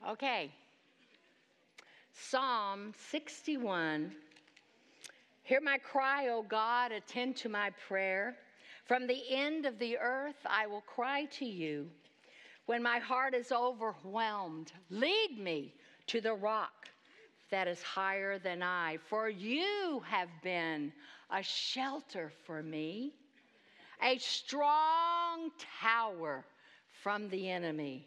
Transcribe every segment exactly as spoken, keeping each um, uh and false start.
Okay. Psalm sixty-one. Hear my cry, O God, attend to my prayer. From the end of the earth I will cry to you. When my heart is overwhelmed, lead me to the rock that is higher than I. For you have been a shelter for me, a strong tower from the enemy.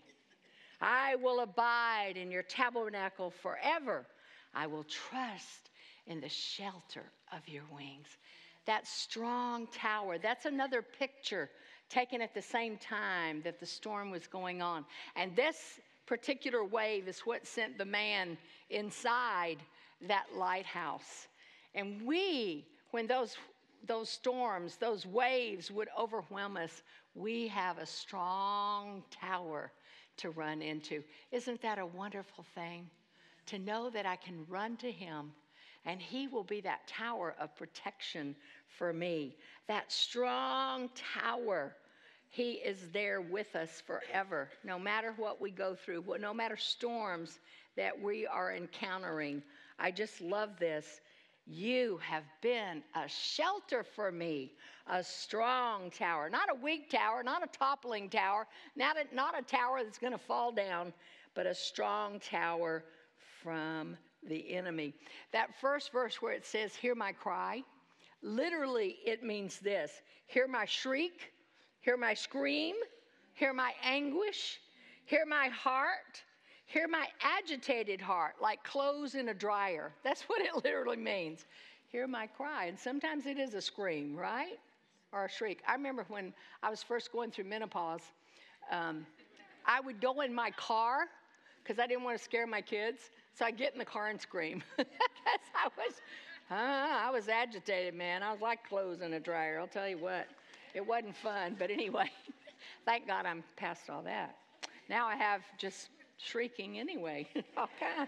I will abide in your tabernacle forever. I will trust in the shelter of your wings. That strong tower, that's another picture taken at the same time that the storm was going on. And this particular wave is what sent the man inside that lighthouse. And we, when those, those storms, those waves would overwhelm us, we have a strong tower to run into. Isn't that a wonderful thing? To know that I can run to him and he will be that tower of protection for me. That strong tower. He is there with us forever, no matter what we go through, no matter storms that we are encountering. I just love this. You have been a shelter for me, a strong tower, not a weak tower, not a toppling tower, not a, not a tower that's going to fall down, but a strong tower from the enemy. That first verse where it says, hear my cry, literally it means this: hear my shriek, hear my scream, hear my anguish, hear my heart, hear my agitated heart, like clothes in a dryer. That's what it literally means. Hear my cry. And sometimes it is a scream, right? Or a shriek. I remember when I was first going through menopause, um, I would go in my car because I didn't want to scare my kids. So I'd get in the car and scream. Because I was, uh, I was agitated, man. I was like clothes in a dryer. I'll tell you what. It wasn't fun. But anyway, thank God I'm past all that. Now I have just shrieking anyway, all kinds.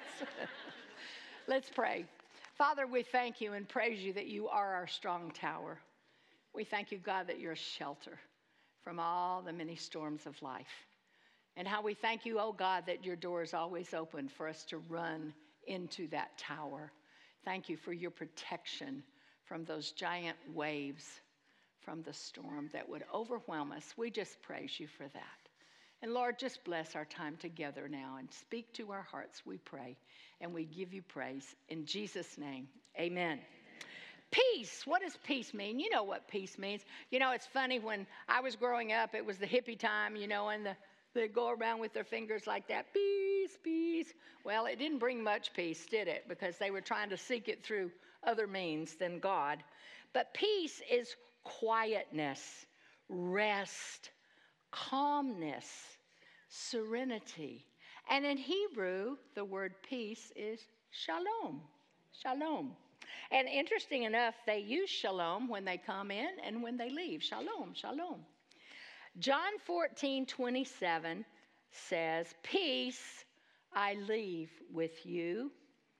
Let's pray. Father, we thank you and praise you that you are our strong tower. We thank you, God, that you're a shelter from all the many storms of life. And how we thank you, oh God, that your door is always open for us to run into that tower. Thank you for your protection from those giant waves from the storm that would overwhelm us. We just praise you for that. And Lord, just bless our time together now and speak to our hearts, we pray. And we give you praise in Jesus' name. Amen. Peace. What does peace mean? You know what peace means. You know, it's funny, when I was growing up, it was the hippie time, you know, and the, they'd go around with their fingers like that. Peace, peace. Well, it didn't bring much peace, did it? Because they were trying to seek it through other means than God. But peace is quietness, rest, calmness, serenity. And in Hebrew, the word peace is shalom. Shalom. And interesting enough, they use shalom when they come in and when they leave. Shalom, shalom. John fourteen twenty-seven says, peace I leave with you.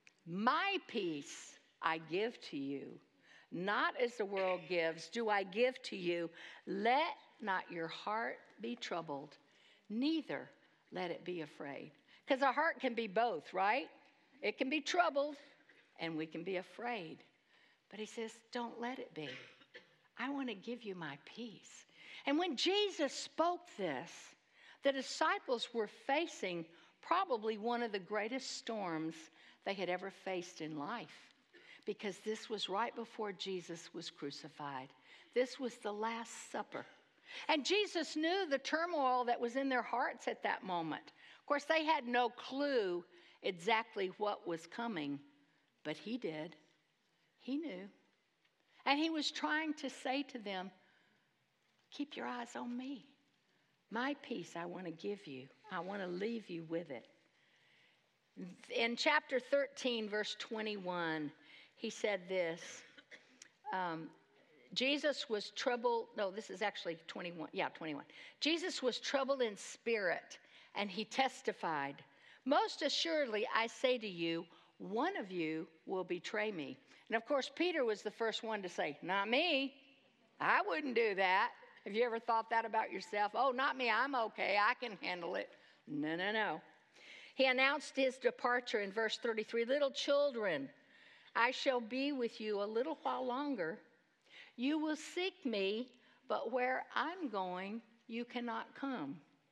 My peace I give to you. Not as the world gives, do I give to you. Let not your heart be troubled, neither let it be afraid. Because our heart can be both, right? It can be troubled, and we can be afraid. But he says, don't let it be. I want to give you my peace. And when Jesus spoke this, the disciples were facing probably one of the greatest storms they had ever faced in life. Because this was right before Jesus was crucified. This was the Last Supper. And Jesus knew the turmoil that was in their hearts at that moment. Of course, they had no clue exactly what was coming, but he did. He knew. And he was trying to say to them, keep your eyes on me. My peace I want to give you. I want to leave you with it. In chapter thirteen, verse twenty-one, he said this. Um, Jesus was troubled. No, this is actually twenty-one. Yeah, twenty-one. Jesus was troubled in spirit, and he testified, most assuredly, I say to you, one of you will betray me. And of course, Peter was the first one to say, not me. I wouldn't do that. Have you ever thought that about yourself? Oh, not me. I'm okay. I can handle it. No, no, no. He announced his departure in verse thirty-three. Little children, I shall be with you a little while longer. You will seek me, but where I'm going, you cannot come.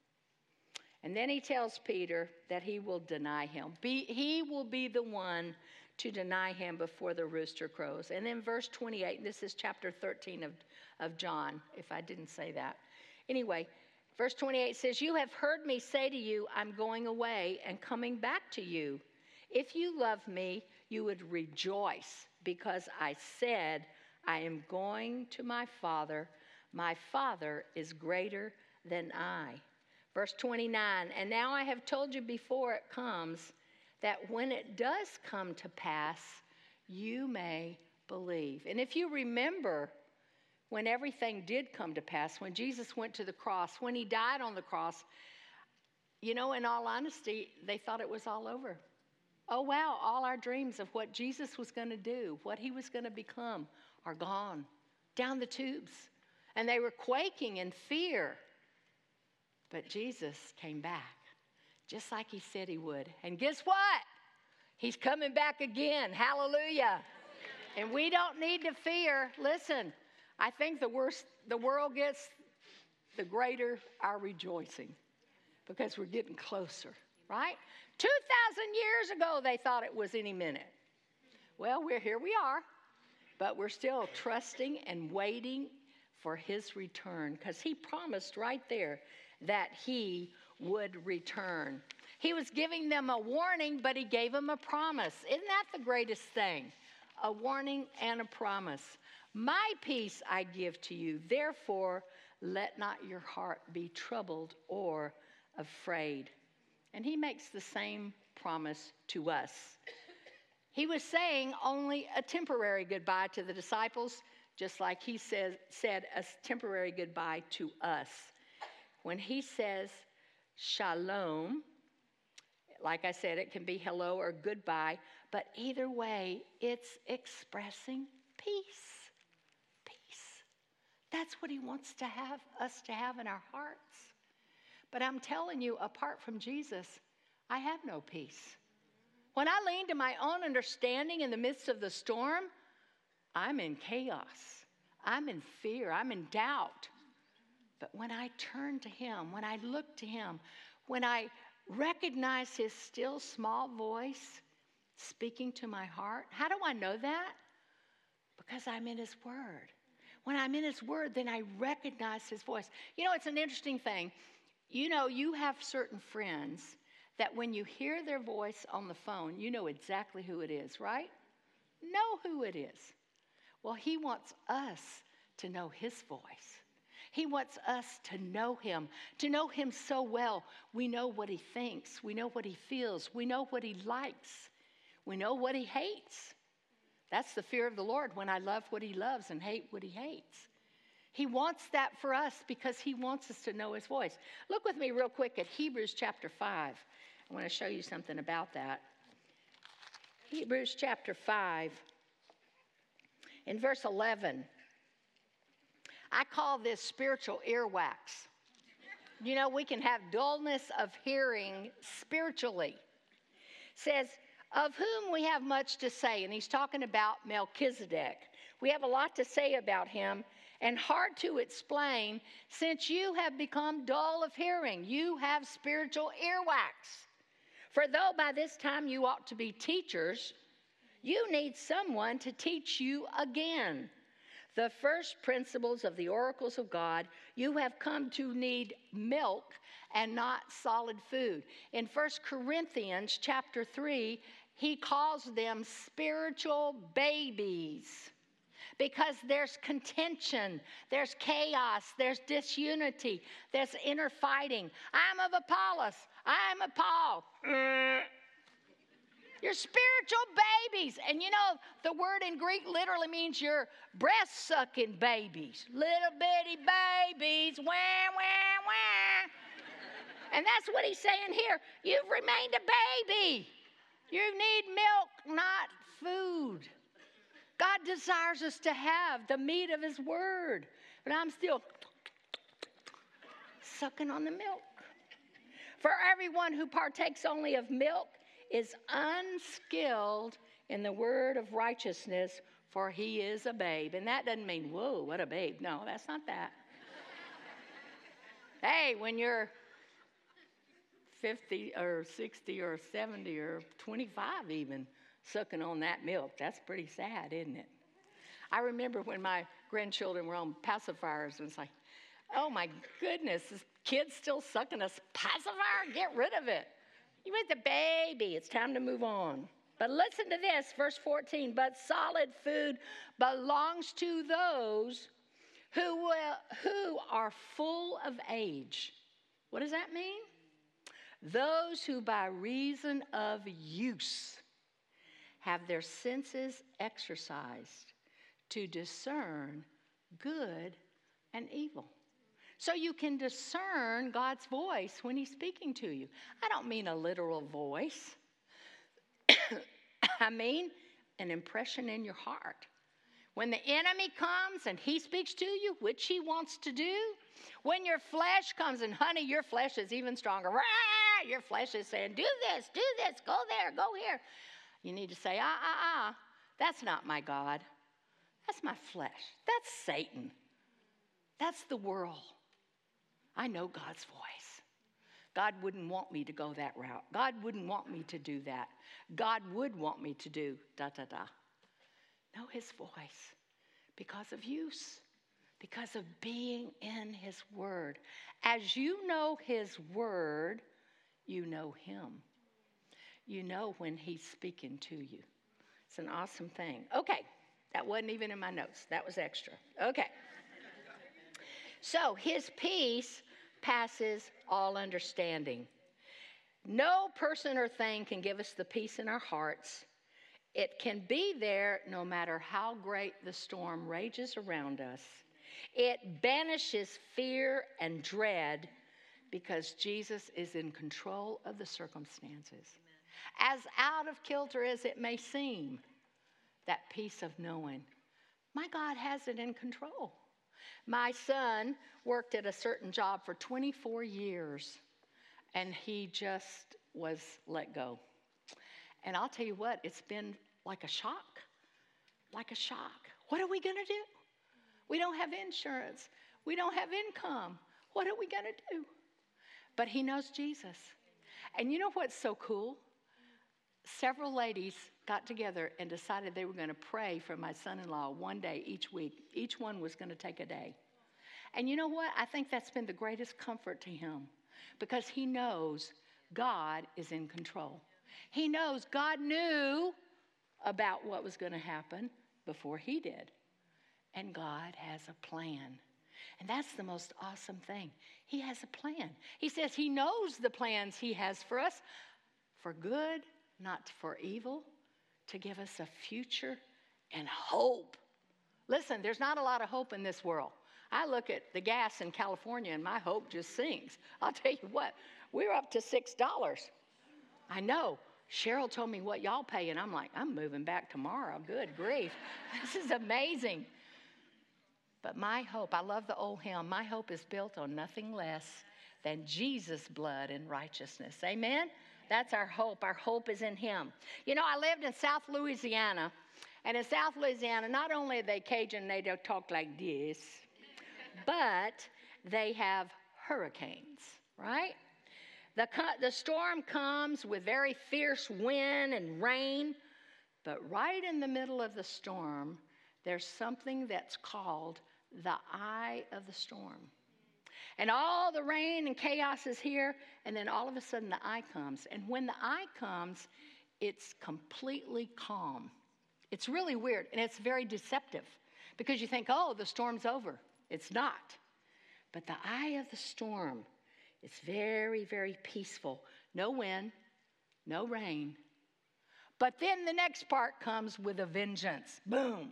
And then he tells Peter that he will deny him. Be, he will be the one to deny him before the rooster crows. And then verse twenty-eight, this is chapter thirteen of, of John, if I didn't say that. Anyway, verse twenty-eight says, you have heard me say to you, I'm going away and coming back to you. If you love me, you would rejoice because I said, I am going to my Father. My Father is greater than I. Verse twenty-nine, and now I have told you before it comes, that when it does come to pass, you may believe. And if you remember, when everything did come to pass, when Jesus went to the cross, when he died on the cross, you know, in all honesty, they thought it was all over. Oh, wow, all our dreams of what Jesus was going to do, what he was going to become, are gone, down the tubes. And they were quaking in fear. But Jesus came back, just like he said he would. And guess what? He's coming back again. Hallelujah. And we don't need to fear. Listen, I think the worse the world gets, the greater our rejoicing, because we're getting closer, right? two thousand years ago, they thought it was any minute. Well, we're here we are, but we're still trusting and waiting for his return, because he promised right there that he would return. He was giving them a warning, but he gave them a promise. Isn't that the greatest thing? A warning and a promise. My peace I give to you, therefore let not your heart be troubled or afraid. And he makes the same promise to us. He was saying only a temporary goodbye to the disciples, just like he says, said a temporary goodbye to us. When he says shalom, like I said, it can be hello or goodbye, but either way, it's expressing peace. Peace. That's what he wants to have us to have in our hearts. But I'm telling you, apart from Jesus, I have no peace. When I lean to my own understanding in the midst of the storm, I'm in chaos. I'm in fear. I'm in doubt. But when I turn to him, when I look to him, when I recognize his still small voice speaking to my heart, how do I know that? Because I'm in his word. When I'm in his word, then I recognize his voice. You know, it's an interesting thing. You know, you have certain friends that when you hear their voice on the phone, you know exactly who it is, right? Know who it is. Well, he wants us to know his voice. He wants us to know him, to know him so well. We know what he thinks. We know what he feels. We know what he likes. We know what he hates. That's the fear of the Lord, when I love what he loves and hate what he hates. He wants that for us because he wants us to know his voice. Look with me real quick at Hebrews chapter five. I want to show you something about that. Hebrews chapter five, in verse eleven. I call this spiritual earwax. You know, we can have dullness of hearing spiritually. It says, of whom we have much to say. And he's talking about Melchizedek. We have a lot to say about him, and hard to explain, since you have become dull of hearing. You have spiritual earwax. For though by this time you ought to be teachers, you need someone to teach you again the first principles of the oracles of God. You have come to need milk and not solid food. In First Corinthians chapter three, he calls them spiritual babies, because there's contention, there's chaos, there's disunity, there's inner fighting. I'm of Apollos, I'm of Paul. Mm. You're spiritual babies. And you know, the word in Greek literally means you're breast-sucking babies. Little bitty babies, wah, wah, wah. And that's what he's saying here. You've remained a baby. You need milk, not food. God desires us to have the meat of his word. But I'm still sucking on the milk. For everyone who partakes only of milk is unskilled in the word of righteousness, for he is a babe. And that doesn't mean, whoa, what a babe. No, that's not that. Hey, when you're fifty or sixty or seventy or twenty-five even, sucking on that milk, that's pretty sad, isn't it? I remember when my grandchildren were on pacifiers, and it's like, oh my goodness, this kid's still sucking a pacifier? Get rid of it. You with the baby, it's time to move on. But listen to this, verse fourteen, but solid food belongs to those who will, who are full of age. What does that mean? Those who by reason of use have their senses exercised to discern good and evil. So you can discern God's voice when he's speaking to you. I don't mean a literal voice. I mean an impression in your heart. When the enemy comes and he speaks to you, which he wants to do, when your flesh comes, and honey, your flesh is even stronger. Rah! Your flesh is saying, do this, do this, go there, go here. You need to say, ah, ah, ah, that's not my God. That's my flesh. That's Satan. That's the world. I know God's voice. God wouldn't want me to go that route. God wouldn't want me to do that. God would want me to do da, da, da. Know his voice because of use, because of being in his word. As you know his word, you know him. You know when he's speaking to you. It's an awesome thing. Okay, that wasn't even in my notes. That was extra. Okay. So his peace passes all understanding. No person or thing can give us the peace in our hearts. It can be there no matter how great the storm rages around us. It banishes fear and dread because Jesus is in control of the circumstances. Amen. As out of kilter as it may seem, that peace of knowing, my God has it in control. My son worked at a certain job for twenty-four years, and he just was let go. And I'll tell you what, it's been like a shock, like a shock. What are we going to do? We don't have insurance. We don't have income. What are we going to do? But he knows Jesus. And you know what's so cool? Several ladies got together and decided they were going to pray for my son-in-law one day each week. Each one was going to take a day. And you know what? I think that's been the greatest comfort to him because he knows God is in control. He knows God knew about what was going to happen before he did. And God has a plan. And that's the most awesome thing. He has a plan. He says he knows the plans he has for us, for good, not for evil, to give us a future and hope. Listen, there's not a lot of hope in this world. I look at the gas in California and my hope just sinks. I'll tell you what, we're up to six dollars. I know. Cheryl told me what y'all pay, and I'm like, I'm moving back tomorrow. Good grief. This is amazing. But my hope, I love the old hymn, my hope is built on nothing less than Jesus' blood and righteousness. Amen? That's our hope. Our hope is in him. You know, I lived in South Louisiana, and in South Louisiana, not only are they Cajun, they don't talk like this, but they have hurricanes, right? The, the storm comes with very fierce wind and rain, but right in the middle of the storm, there's something that's called the eye of the storm. And all the rain and chaos is here, and then all of a sudden the eye comes. And when the eye comes, it's completely calm. It's really weird, and it's very deceptive because you think, oh, the storm's over. It's not. But the eye of the storm, it's very, very peaceful. No wind, no rain. But then the next part comes with a vengeance. Boom.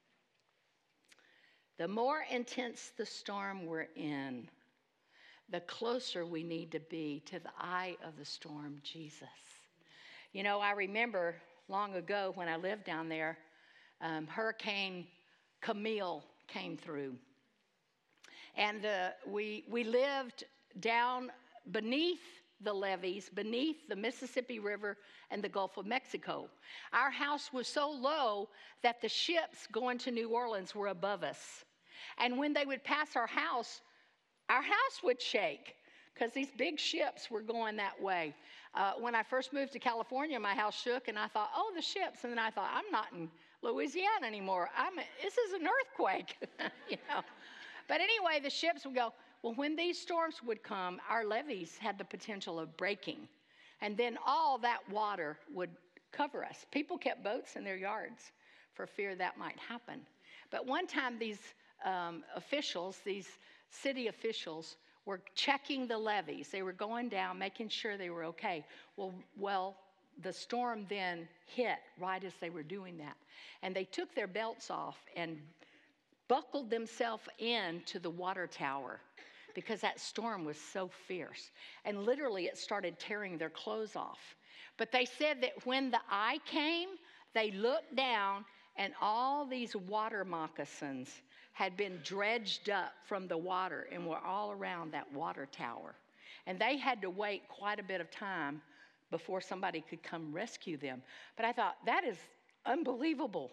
The more intense the storm we're in, the closer we need to be to the eye of the storm, Jesus. You know, I remember long ago when I lived down there, um, Hurricane Camille came through. And uh, we, we lived down beneath the levees beneath the Mississippi River and the Gulf of Mexico. Our house was so low that the ships going to New Orleans were above us. And when they would pass our house, our house would shake because these big ships were going that way. Uh, when I first moved to California, my house shook, and I thought, oh, the ships. And then I thought, I'm not in Louisiana anymore. I'm, this is an earthquake, you know. But anyway, the ships would go. Well, when these storms would come, our levees had the potential of breaking. And then all that water would cover us. People kept boats in their yards for fear that might happen. But one time these um, officials, these city officials, were checking the levees. They were going down, making sure they were okay. Well, well, the storm then hit right as they were doing that. And they took their belts off and buckled themselves into the water tower because that storm was so fierce. And literally it started tearing their clothes off. But they said that when the eye came, they looked down and all these water moccasins had been dredged up from the water and were all around that water tower. And they had to wait quite a bit of time before somebody could come rescue them. But I thought, that is unbelievable.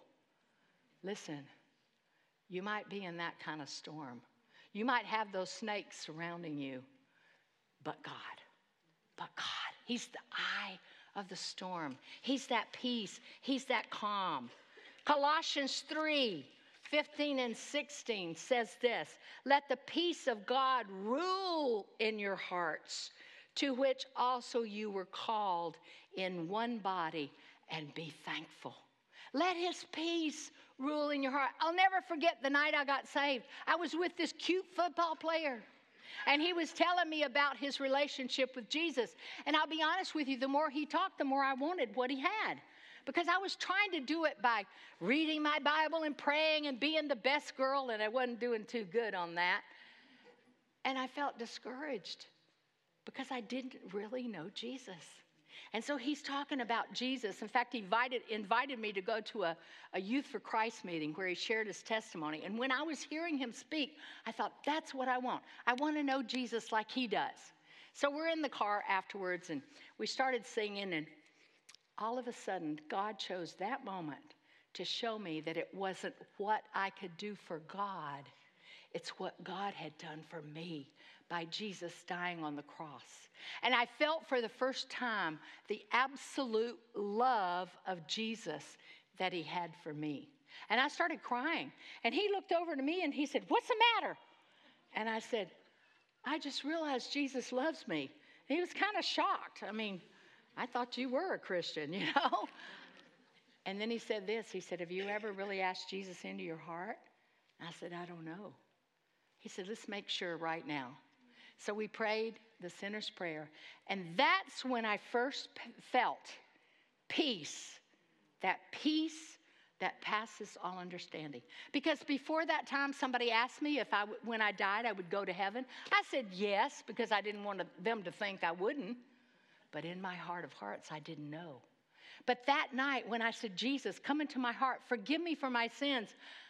Listen, you might be in that kind of storm. You might have those snakes surrounding you. But God, but God, He's the eye of the storm. He's that peace. He's that calm. Colossians three, fifteen and sixteen says this, let the peace of God rule in your hearts, to which also you were called in one body, and be thankful. Let His peace rule in your heart. I'll never forget the night I got saved. I was with this cute football player, and he was telling me about his relationship with Jesus. And I'll be honest with you, the more he talked, the more I wanted what he had. Because I was trying to do it by reading my Bible and praying and being the best girl, and I wasn't doing too good on that. And I felt discouraged because I didn't really know Jesus. And so he's talking about Jesus. In fact, he invited, invited me to go to a, a Youth for Christ meeting where he shared his testimony. And when I was hearing him speak, I thought, that's what I want. I want to know Jesus like he does. So we're in the car afterwards, and we started singing, and all of a sudden, God chose that moment to show me that it wasn't what I could do for God. It's what God had done for me by Jesus dying on the cross. And I felt for the first time the absolute love of Jesus that he had for me. And I started crying. And he looked over to me and he said, what's the matter? And I said, I just realized Jesus loves me. And he was kind of shocked. I mean, I thought you were a Christian, you know? And then he said this. He said, have you ever really asked Jesus into your heart? I said, I don't know. He said, let's make sure right now. So we prayed the sinner's prayer. And that's when I first p- felt peace, that peace that passes all understanding. Because before that time, somebody asked me if I, w- when I died, I would go to heaven. I said yes, because I didn't want to, them to think I wouldn't. But in my heart of hearts, I didn't know. But that night when I said, Jesus, come into my heart, forgive me for my sins.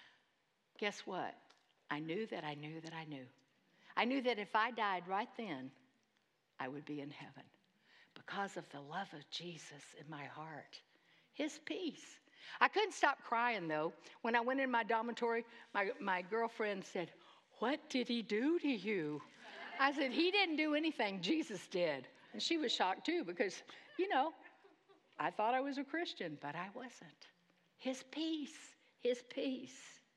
Guess what? I knew that I knew that I knew. I knew that if I died right then, I would be in heaven because of the love of Jesus in my heart, his peace. I couldn't stop crying, though. When I went in my dormitory, my, my girlfriend said, what did he do to you? I said, he didn't do anything. Jesus did. And she was shocked, too, because, you know, I thought I was a Christian, but I wasn't. His peace, his peace.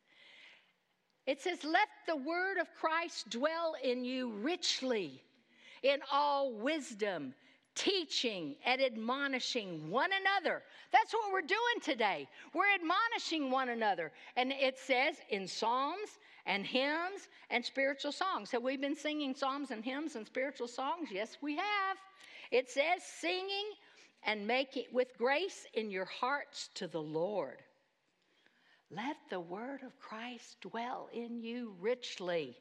It says, let the word of Christ dwell in you richly in all wisdom, teaching and admonishing one another. That's what we're doing today. We're admonishing one another. And it says in psalms and hymns and spiritual songs. Have we been singing psalms and hymns and spiritual songs? Yes, we have. It says singing and making with grace in your hearts to the Lord. Let the word of Christ dwell in you richly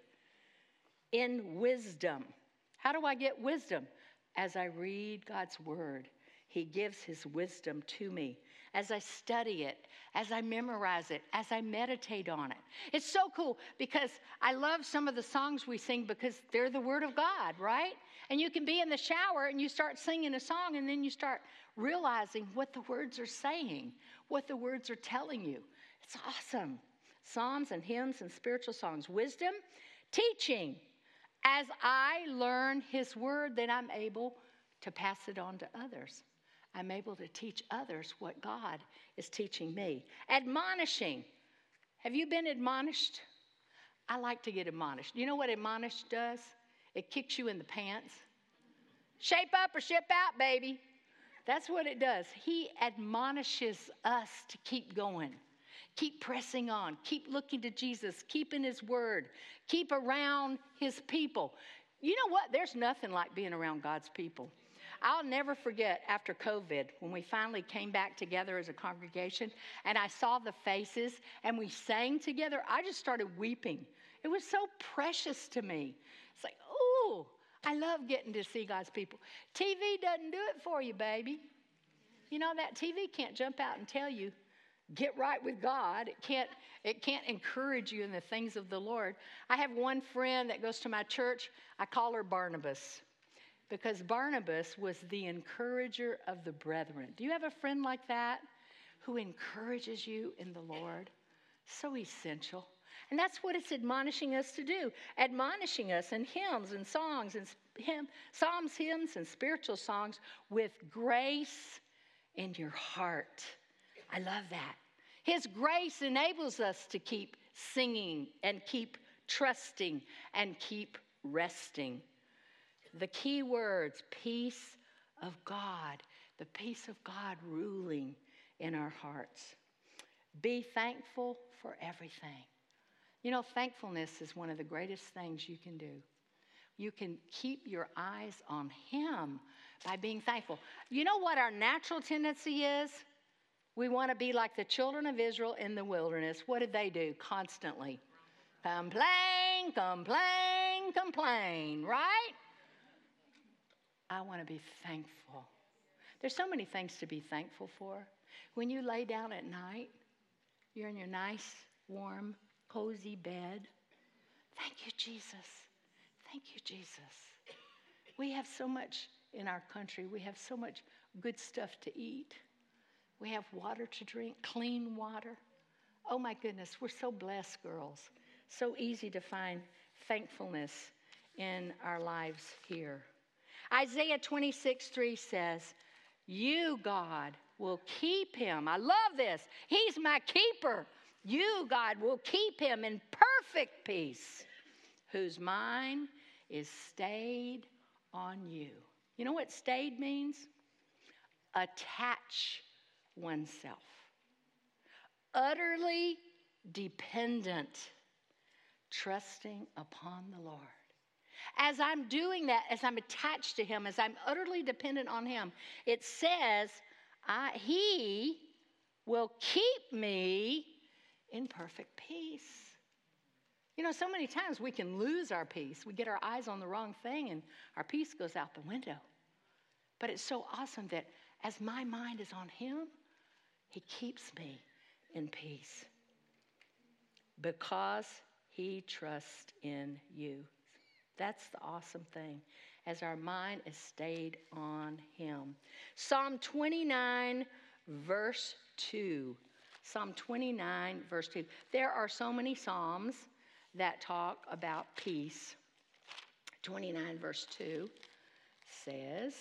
in wisdom. How do I get wisdom? As I read God's word, he gives his wisdom to me. As I study it, as I memorize it, as I meditate on it. It's so cool because I love some of the songs we sing because they're the word of God, right? And you can be in the shower and you start singing a song, and then you start realizing what the words are saying, what the words are telling you. It's awesome. Psalms and hymns and spiritual songs. Wisdom, teaching. As I learn his word, then I'm able to pass it on to others. I'm able to teach others what God is teaching me. Admonishing. Have you been admonished? I like to get admonished. You know what admonish does? It kicks you in the pants. Shape up or ship out, baby. That's what it does. He admonishes us to keep going. Keep pressing on. Keep looking to Jesus. Keep in his word. Keep around his people. You know what? There's nothing like being around God's people. I'll never forget after COVID when we finally came back together as a congregation and I saw the faces and we sang together. I just started weeping. It was so precious to me. It's like, ooh, I love getting to see God's people. T V doesn't do it for you, baby. You know, that T V can't jump out and tell you, get right with God. It can't, it can't encourage you in the things of the Lord. I have one friend that goes to my church. I call her Barnabas because Barnabas was the encourager of the brethren. Do you have a friend like that who encourages you in the Lord? So essential. And that's what it's admonishing us to do. Admonishing us in hymns and songs and hymn, psalms, hymns, and spiritual songs with grace in your heart. I love that. His grace enables us to keep singing and keep trusting and keep resting. The key words, peace of God, the peace of God ruling in our hearts. Be thankful for everything. You know, thankfulness is one of the greatest things you can do. You can keep your eyes on him by being thankful. You know what our natural tendency is? We want to be like the children of Israel in the wilderness. What did they do constantly? Complain, complain, complain, right? I want to be thankful. There's so many things to be thankful for. When you lay down at night, you're in your nice, warm, cozy bed. Thank you, Jesus. Thank you, Jesus. We have so much in our country. We have so much good stuff to eat. We have water to drink, clean water. Oh my goodness, we're so blessed, girls. So easy to find thankfulness in our lives here. Isaiah twenty-six three says, you, God, will keep him. I love this. He's my keeper. You, God, will keep him in perfect peace, whose mind is stayed on you. You know what stayed means? Attach oneself. Utterly dependent, trusting upon the Lord. As I'm doing that, as I'm attached to him, as I'm utterly dependent on him, it says, I, he will keep me in perfect peace. You know, so many times we can lose our peace. We get our eyes on the wrong thing and our peace goes out the window. But it's so awesome that as my mind is on him, he keeps me in peace because he trusts in you. That's the awesome thing, as our mind is stayed on him. Psalm twenty-nine, verse two. Psalm twenty-nine, verse two. There are so many psalms that talk about peace. twenty-nine, verse two says,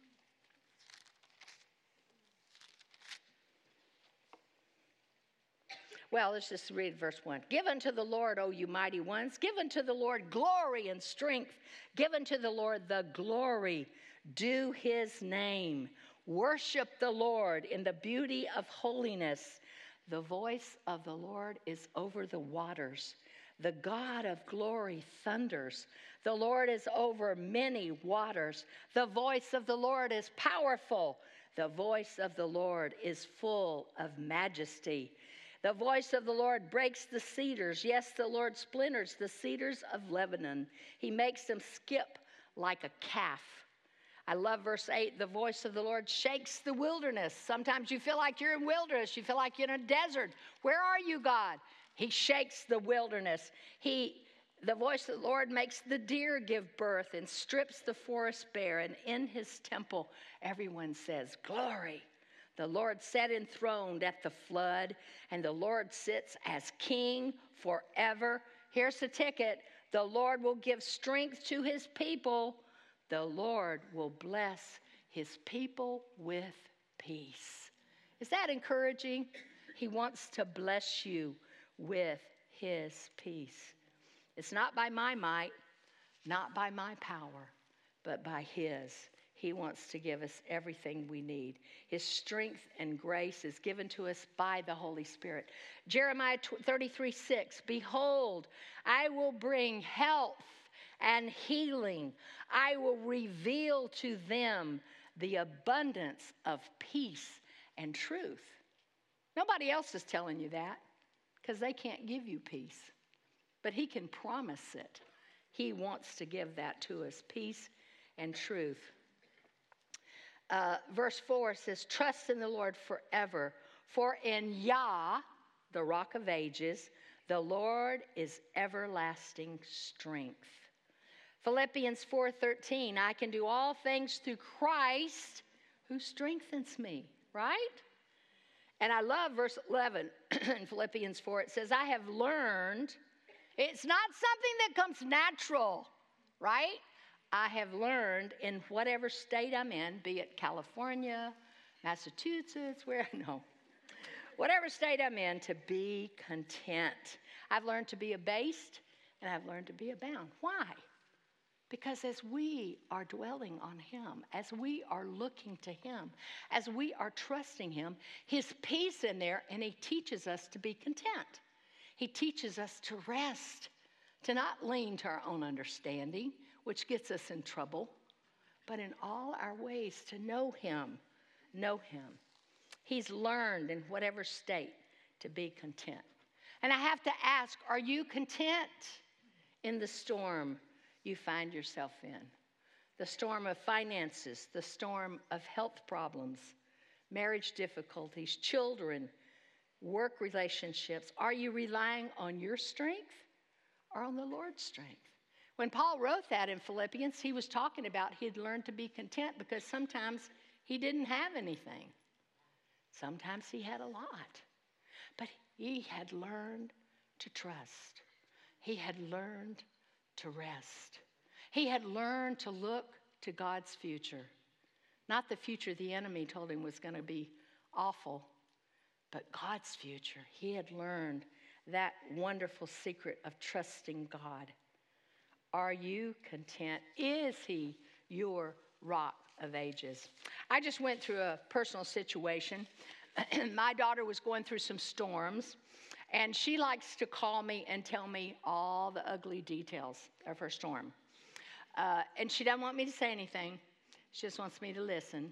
well, let's just read verse one. Give unto the Lord, O you mighty ones. Give unto the Lord glory and strength. Give unto the Lord the glory. Do his name. Worship the Lord in the beauty of holiness. The voice of the Lord is over the waters. The God of glory thunders. The Lord is over many waters. The voice of the Lord is powerful. The voice of the Lord is full of majesty. The voice of the Lord breaks the cedars. Yes, the Lord splinters the cedars of Lebanon. He makes them skip like a calf. I love verse eight. The voice of the Lord shakes the wilderness. Sometimes you feel like you're in wilderness. You feel like you're in a desert. Where are you, God? He shakes the wilderness. He, The voice of the Lord makes the deer give birth and strips the forest bare. And in his temple, everyone says, glory. The Lord sat enthroned at the flood, and the Lord sits as king forever. Here's the ticket. The Lord will give strength to his people. The Lord will bless his people with peace. Is that encouraging? He wants to bless you with his peace. It's not by my might, not by my power, but by his. He wants to give us everything we need. His strength and grace is given to us by the Holy Spirit. Jeremiah thirty-three six, behold, I will bring health and healing. I will reveal to them the abundance of peace and truth. Nobody else is telling you that because they can't give you peace. But he can promise it. He wants to give that to us, peace and truth. Uh, verse four says, trust in the Lord forever, for in Yah, the rock of ages, the Lord is everlasting strength. Philippians four thirteen, I can do all things through Christ who strengthens me, right? And I love verse eleven in Philippians four. It says, I have learned, it's not something that comes natural, right? I have learned in whatever state I'm in, be it California, Massachusetts, where, no, whatever state I'm in, to be content. I've learned to be abased, and I've learned to be abound. Why? Because as we are dwelling on him, as we are looking to him, as we are trusting him, his peace in there, and he teaches us to be content. He teaches us to rest, to not lean to our own understanding, which gets us in trouble, but in all our ways to know him, know him. He's learned in whatever state to be content. And I have to ask, are you content in the storm you find yourself in? The storm of finances, the storm of health problems, marriage difficulties, children, work relationships. Are you relying on your strength or on the Lord's strength? When Paul wrote that in Philippians, he was talking about he'd learned to be content because sometimes he didn't have anything. Sometimes he had a lot. But he had learned to trust. He had learned to rest. He had learned to look to God's future. Not the future the enemy told him was going to be awful, but God's future. He had learned that wonderful secret of trusting God. Are you content? Is he your rock of ages? I just went through a personal situation. My daughter was going through some storms, and she likes to call me and tell me all the ugly details of her storm. Uh, and she doesn't want me to say anything. She just wants me to listen.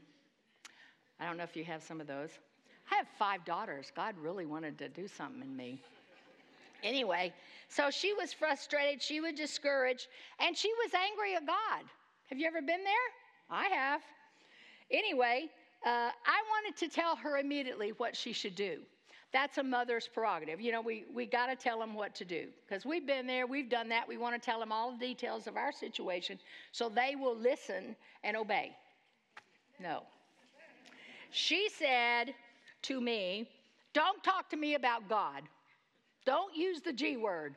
I don't know if you have some of those. I have five daughters. God really wanted to do something in me. Anyway, so she was frustrated, she was discouraged, and she was angry at God. Have you ever been there? I have. Anyway, uh, I wanted to tell her immediately what she should do. That's a mother's prerogative. You know, we, we got to tell them what to do because we've been there, we've done that. We want to tell them all the details of our situation so they will listen and obey. No. She said to me, don't talk to me about God. Don't use the G word.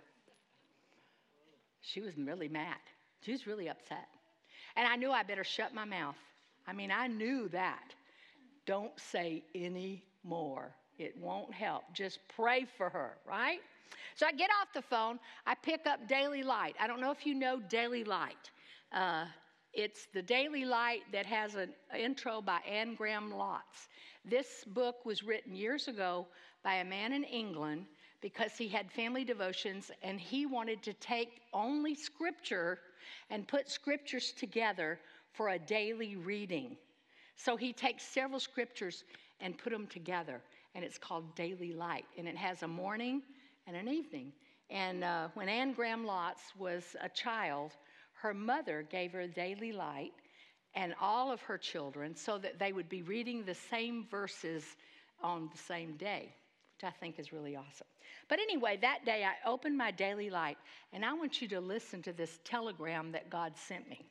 She was really mad. She was really upset. And I knew I better shut my mouth. I mean, I knew that. Don't say any more. It won't help. Just pray for her, right? So I get off the phone. I pick up Daily Light. I don't know if you know Daily Light. Uh, it's the Daily Light that has an intro by Anne Graham Lotz. This book was written years ago by a man in England because he had family devotions and he wanted to take only scripture and put scriptures together for a daily reading. So he takes several scriptures and put them together, and it's called Daily Light, and it has a morning and an evening. And uh, when Anne Graham Lotz was a child, her mother gave her Daily Light and all of her children so that they would be reading the same verses on the same day. I think is really awesome. But anyway, that day I opened my daily light, and I want you to listen to this telegram that God sent me.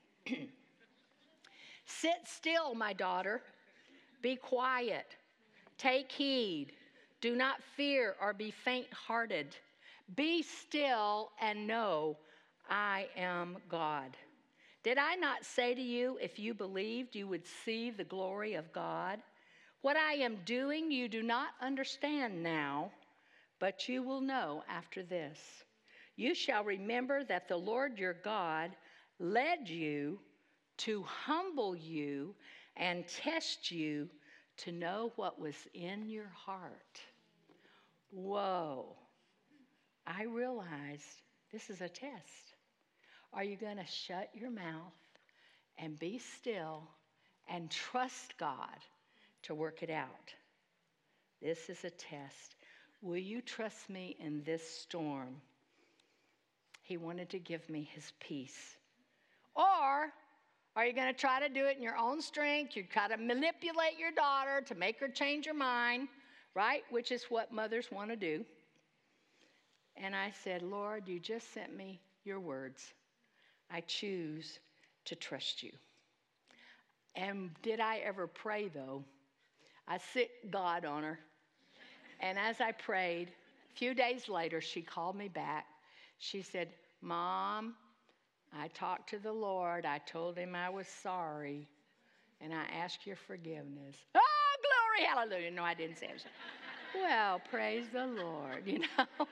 Sit still, my daughter. Be quiet. Take heed. Do not fear or be faint-hearted. Be still and know I am God. Did I not say to you, if you believed, you would see the glory of God? What I am doing, you do not understand now, but you will know after this. You shall remember that the Lord your God led you to humble you and test you to know what was in your heart. Whoa. I realized this is a test. Are you going to shut your mouth and be still and trust God to work it out? This is a test. Will you trust me in this storm? He wanted to give me his peace. Or are you going to try to do it in your own strength? You try to manipulate your daughter to make her change her mind, right? Which is what mothers want to do. And I said, Lord, you just sent me your words. I choose to trust you. And did I ever pray, though? I sick God on her. And as I prayed, a few days later, she called me back. She said, Mom, I talked to the Lord. I told him I was sorry, and I asked your forgiveness. Oh, glory, hallelujah. No, I didn't say it. Well, praise the Lord, you know.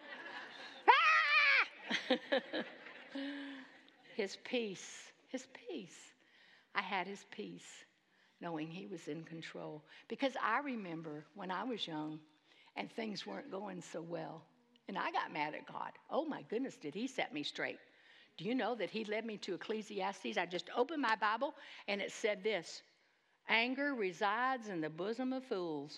His peace, his peace. I had his peace, knowing he was in control. Because I remember when I was young and things weren't going so well, and I got mad at God. Oh, my goodness, did he set me straight? Do you know that he led me to Ecclesiastes? I just opened my Bible, and it said this: anger resides in the bosom of fools.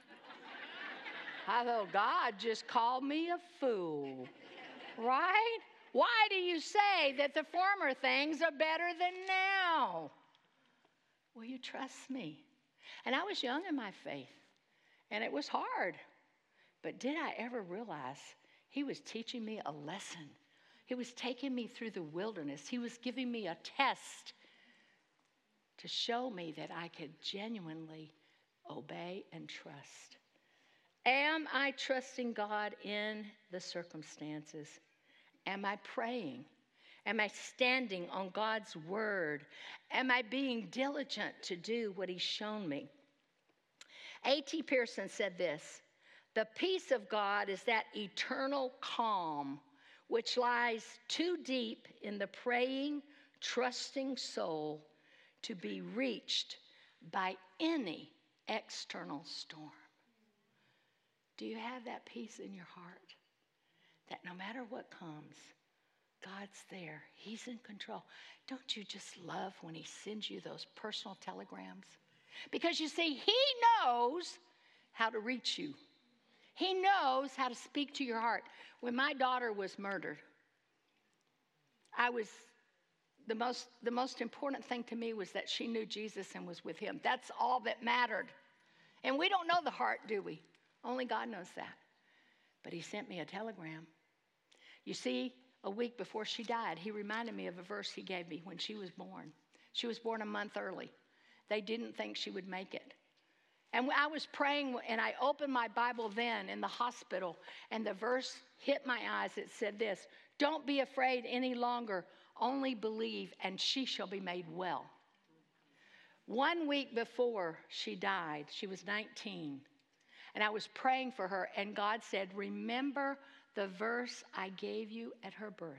I thought, God just called me a fool, right? Why do you say that the former things are better than now? Will you trust me? And I was young in my faith, and it was hard. But did I ever realize he was teaching me a lesson? He was taking me through the wilderness. He was giving me a test to show me that I could genuinely obey and trust. Am I trusting God in the circumstances? Am I praying? Am I standing on God's word? Am I being diligent to do what he's shown me? A T Pearson said this: the peace of God is that eternal calm which lies too deep in the praying, trusting soul to be reached by any external storm. Do you have that peace in your heart? That no matter what comes, God's there. He's in control. Don't you just love when he sends you those personal telegrams? Because you see, he knows how to reach you. He knows how to speak to your heart. When my daughter was murdered, I was, the most, the most important thing to me was that she knew Jesus and was with him. That's all that mattered. And we don't know the heart, do we? Only God knows that. But he sent me a telegram. You see, a week before she died, he reminded me of a verse he gave me when she was born. She was born a month early. They didn't think she would make it. And I was praying, and I opened my Bible then in the hospital, and the verse hit my eyes. It said this: don't be afraid any longer, only believe, and she shall be made well. One week before she died, she was nineteen, and I was praying for her, and God said, remember the verse I gave you at her birth.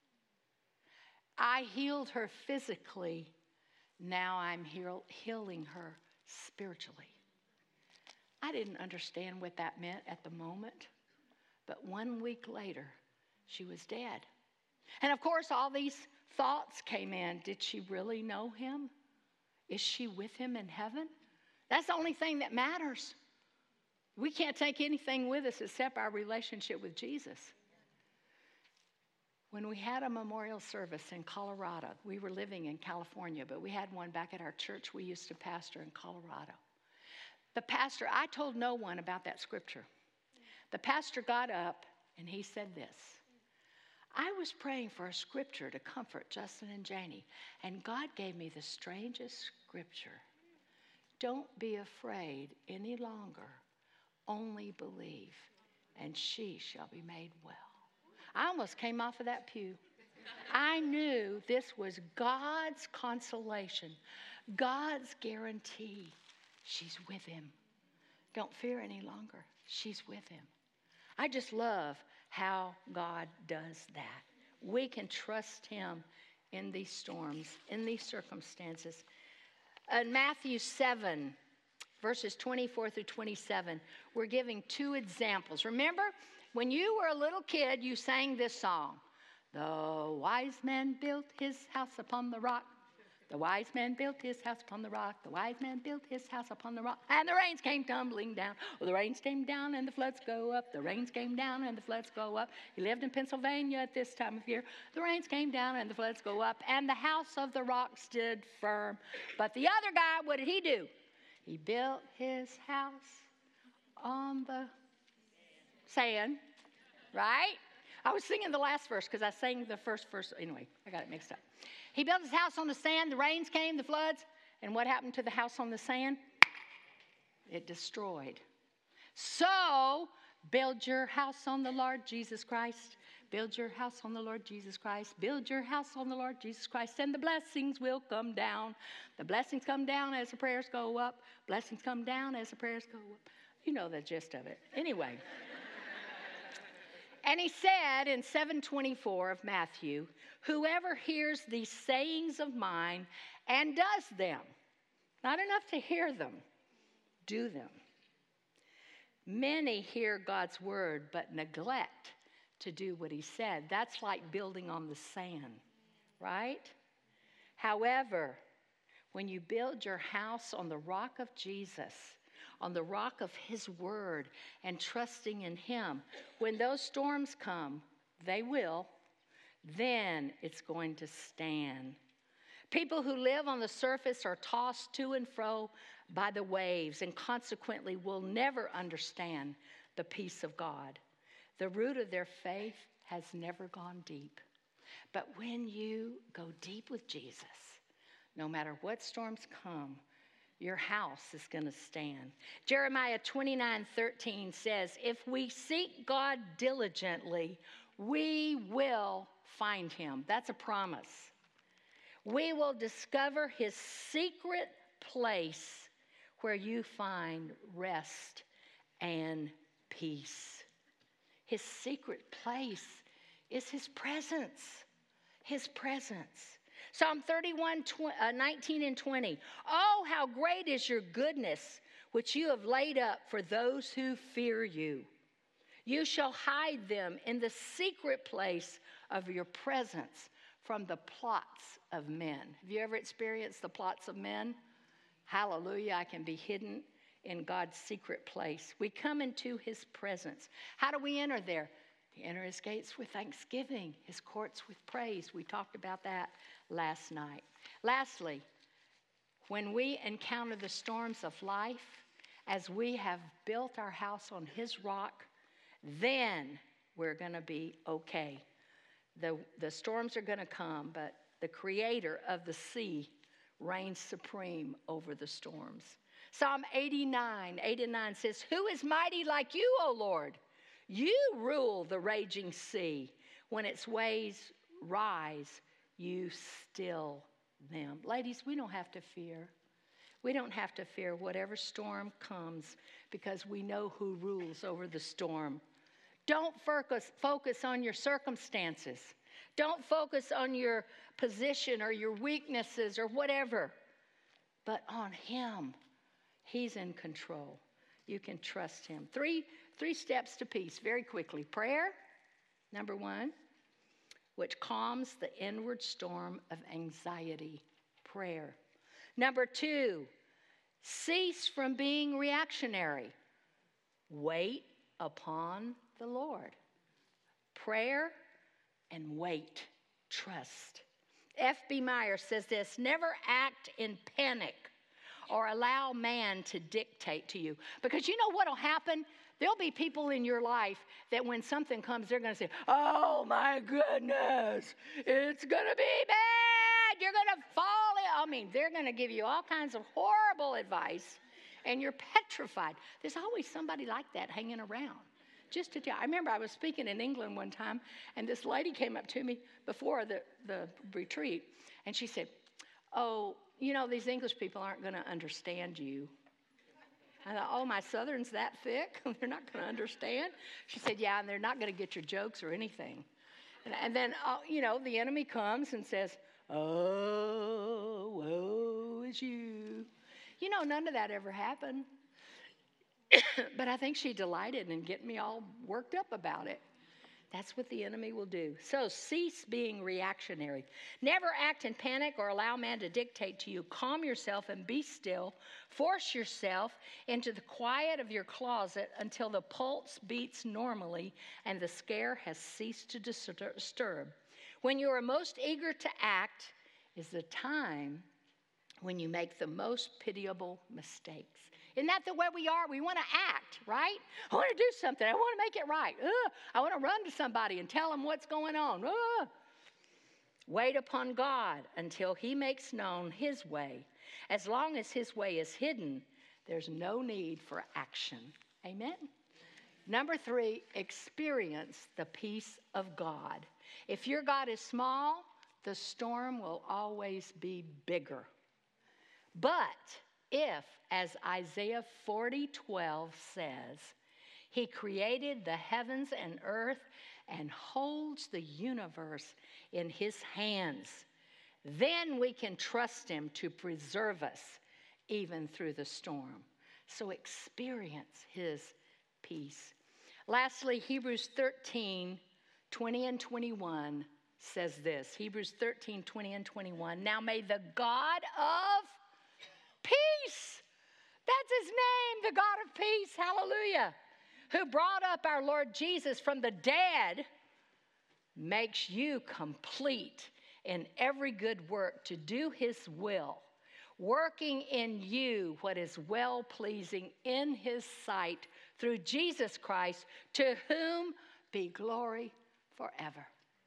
I healed her physically. Now I'm heal- healing her spiritually. I didn't understand what that meant at the moment, but one week later, she was dead. And of course, all these thoughts came in. Did she really know him? Is she with him in heaven? That's the only thing that matters. We can't take anything with us except our relationship with Jesus. When we had a memorial service in Colorado, we were living in California, but we had one back at our church we used to pastor in Colorado. The pastor, I told no one about that scripture, The pastor got up and he said this. I was praying for a scripture to comfort Justin and Janie, and God gave me the strangest scripture. Don't be afraid any longer. Only believe, and she shall be made well. I almost came off of that pew. I knew this was God's consolation, God's guarantee. She's with him. Don't fear any longer. She's with him. I just love how God does that. We can trust him in these storms, in these circumstances. In Matthew seven, verses twenty-four through twenty-seven, we're giving two examples. Remember, when you were a little kid, you sang this song. The wise man built his house upon the rock. The wise man built his house upon the rock. The wise man built his house upon the rock. And the rains came tumbling down. Well, the rains came down and the floods go up. The rains came down and the floods go up. He lived in Pennsylvania at this time of year. The rains came down and the floods go up. And the house of the rock stood firm. But the other guy, what did he do? He built his house on the sand, right? I was singing the last verse because I sang the first verse. Anyway, I got it mixed up. He built his house on the sand. The rains came, the floods. And what happened to the house on the sand? It destroyed. So, build your house on the Lord Jesus Christ. Build your house on the Lord Jesus Christ. Build your house on the Lord Jesus Christ. And the blessings will come down. The blessings come down as the prayers go up. Blessings come down as the prayers go up. You know the gist of it. Anyway. And he said in seven twenty-four of Matthew, whoever hears these sayings of mine and does them, not enough to hear them, do them. Many hear God's word but neglect to do what he said. That's like building on the sand, right? However, when you build your house on the rock of Jesus, on the rock of his word and trusting in him, when those storms come, they will, then it's going to stand. People who live on the surface are tossed to and fro by the waves and consequently will never understand the peace of God. The root of their faith has never gone deep. But when you go deep with Jesus, no matter what storms come, your house is going to stand. Jeremiah twenty-nine thirteen says, if we seek God diligently, we will find him. That's a promise. We will discover his secret place where you find rest and peace. His secret place is his presence. His presence. Psalm thirty-one, nineteen and twenty. Oh, how great is your goodness, which you have laid up for those who fear you. You shall hide them in the secret place of your presence from the plots of men. Have you ever experienced the plots of men? Hallelujah, I can be hidden in God's secret place. We come into his presence. How do we enter there? We enter his gates with thanksgiving, his courts with praise. We talked about that last night. Lastly, when we encounter the storms of life, as we have built our house on his rock, then we're going to be okay. The, the storms are going to come, but the creator of the sea reigns supreme over the storms. Psalm eighty-nine, eight and nine says, who is mighty like you, O Lord? You rule the raging sea. When its waves rise, you still them. Ladies, we don't have to fear. We don't have to fear whatever storm comes because we know who rules over the storm. Don't focus, focus on your circumstances. Don't focus on your position or your weaknesses or whatever, but on him. He's in control. You can trust him. Three, three steps to peace very quickly. Prayer, number one, which calms the inward storm of anxiety. Prayer. Number two, cease from being reactionary. Wait upon the Lord. Prayer and wait. Trust. F B Meyer says this, never act in panic or allow man to dictate to you. Because you know what will happen? There'll be people in your life that when something comes, they're going to say, oh my goodness, it's going to be bad. You're going to fall in. I mean, they're going to give you all kinds of horrible advice, and you're petrified. There's always somebody like that hanging around. Just to tell. I remember I was speaking in England one time, and this lady came up to me before the, the retreat, and she said, oh, you know, these English people aren't going to understand you. I thought, oh, my Southern's that thick? They're not going to understand? She said, yeah, and they're not going to get your jokes or anything. And, and then, uh, you know, the enemy comes and says, oh, woe is you. You know, none of that ever happened. But I think she delighted in getting me all worked up about it. That's what the enemy will do. So cease being reactionary. Never act in panic or allow man to dictate to you. Calm yourself and be still. Force yourself into the quiet of your closet until the pulse beats normally and the scare has ceased to disturb. When you are most eager to act is the time when you make the most pitiable mistakes. Isn't that the way we are? We want to act, right? I want to do something. I want to make it right. Ugh. I want to run to somebody and tell them what's going on. Ugh. Wait upon God until he makes known his way. As long as his way is hidden, there's no need for action. Amen? Number three, experience the peace of God. If your God is small, the storm will always be bigger. But if, as Isaiah forty twelve says, he created the heavens and earth and holds the universe in his hands, then we can trust him to preserve us even through the storm. So experience his peace. Lastly, Hebrews thirteen, twenty and twenty-one says this. Hebrews thirteen, twenty and twenty-one. Now may the God of peace. That's his name, the God of peace. Hallelujah. Who brought up our Lord Jesus from the dead, makes you complete in every good work to do his will, working in you what is well-pleasing in his sight through Jesus Christ, to whom be glory forever.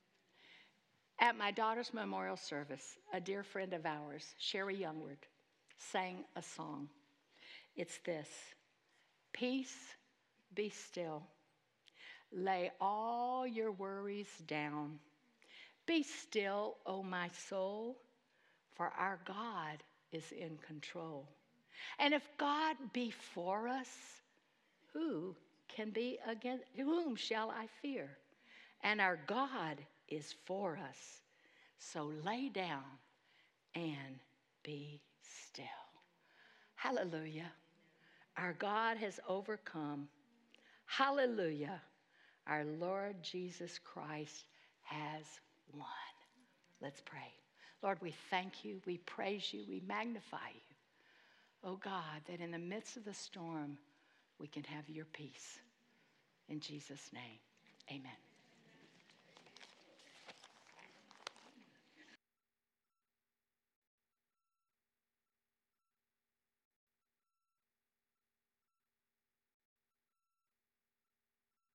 At my daughter's memorial service, a dear friend of ours, Sherry Youngward, sang a song. It's this: peace, be still. Lay all your worries down. Be still, O my soul, for our God is in control. And if God be for us, who can be against? Whom shall I fear? And our God is for us. So lay down and be still. Hallelujah. Our God has overcome. Hallelujah. Our Lord Jesus Christ has won. Let's pray. Lord, we thank you, we praise you, we magnify you. Oh God, that in the midst of the storm, we can have your peace. In Jesus' name, amen.